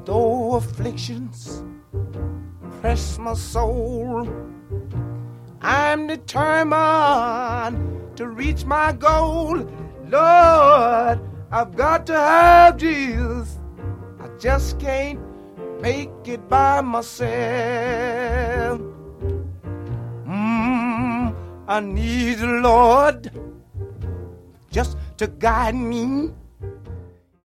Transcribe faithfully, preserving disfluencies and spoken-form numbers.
Though afflictions press my soul, I'm determined to reach my goal. Lord, I've got to have Jesus. I just can't make it by myself. Mm, I need the Lord just to guide me